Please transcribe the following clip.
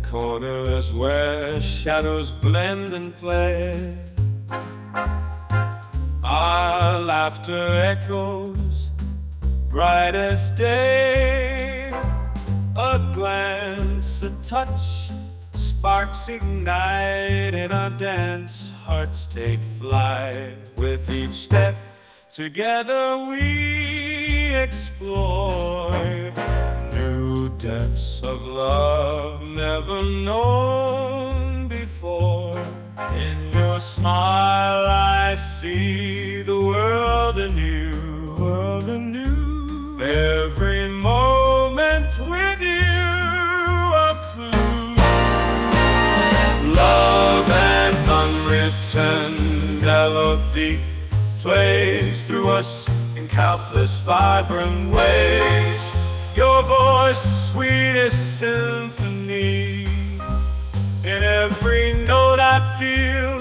corners where shadows blend and play. Our laughter echoes bright as day. A glance, a touch, sparks ignite in our dance. Hearts take flight with each step. Together we explore new depths of love never known before. In your smile I see the world anew, world anew. Every moment with you a clue. Love and unwritten melody plays through us in countless vibrant ways. Your voice, the sweetest symphony. In every note I feel